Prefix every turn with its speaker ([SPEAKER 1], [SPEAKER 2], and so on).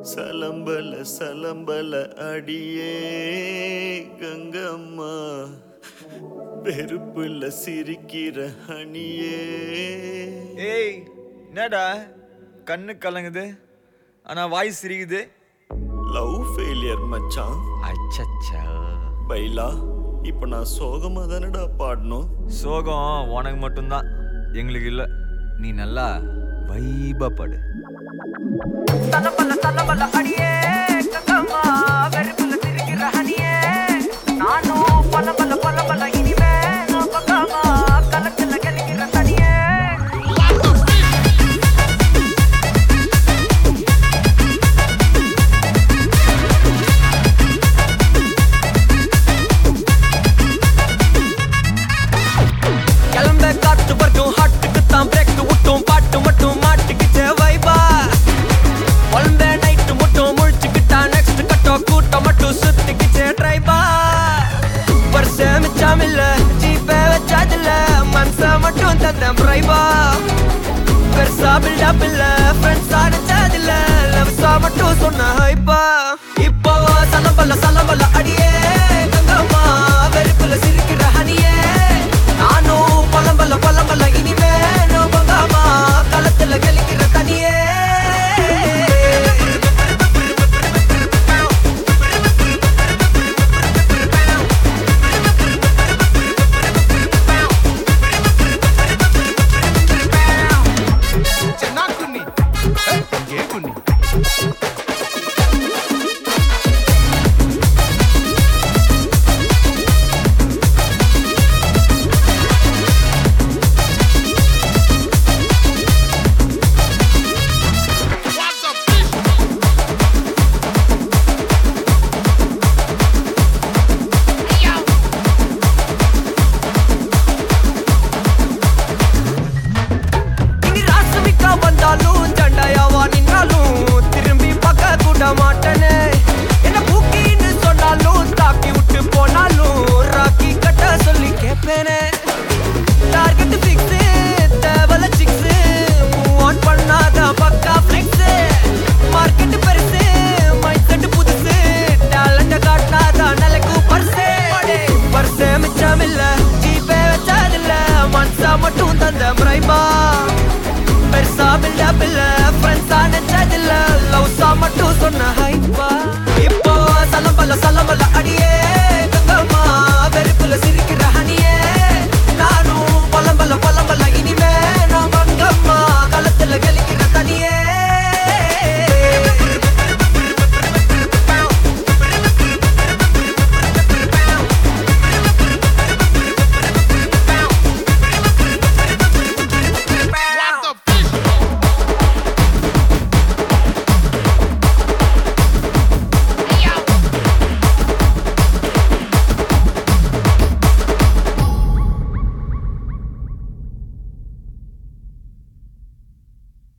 [SPEAKER 1] சலம்பல சலம்பல அடியே கங்கம்மா வெறுப்புல சிரிக்கிற ஹனியே.
[SPEAKER 2] ஏய் என்னடா கண்ணு கலங்குது ஆனா வாய் சிரிக்குது.
[SPEAKER 1] லவ் ஃபெயிலியர் மச்சான்.
[SPEAKER 2] அச்சச்சா
[SPEAKER 1] பைலா இப்ப நான் சோகமா தானடா பாடணும்.
[SPEAKER 2] சோகம் உனக்கு மட்டும்தான், எங்களுக்கு இல்லை. நீ நல்லா வைபா பாடு.
[SPEAKER 3] தலபல தலபல அடியே கங்கம்மா வெறுப்புல சிரிக்கிற ஹனியே. நானும் பலபல பலபல இனிமே நான் பக்காமா கலத்துல கலிக்கிற தனியே. கிளம்ப காத்து வரைக்கும் ஹாட்டுக்கு தான் பிரேக் விட்டும் பாட்டு மட்டும் மாட்டுக்குச்சே வைபா. ஒன்பே நைட்டு மட்டும் முழிச்சுக்கிட்டா நெக்ஸ்ட் கட்டோ கூட்டம் மட்டும் சுத்திக்கிச்சே ட்ரைபா. வருஷ மிச்சம் இல்ல ஜீப்பே வச்சாதில்ல மனச மட்டும் தந்தேன் பிரைபா. பெருசா பில்டப் இல்ல ஃப்ரெண்ட்ஸ் அடிச்சதில்ல லவ்ஸா மட்டும் சொன்ன ஹைப்பா. இப்போ சலம்பல்ல சலம்பல்ல அடியே கங்கம்மா வெறுப்புல சிரிக்கிற ஹனியே. நானும் பலம்பல்ல பலம்பல்ல இனிமே நோ பங்காமா களத்துல கலிக்கிற தனியே.
[SPEAKER 4] Chenakuni, eh, ye kuni.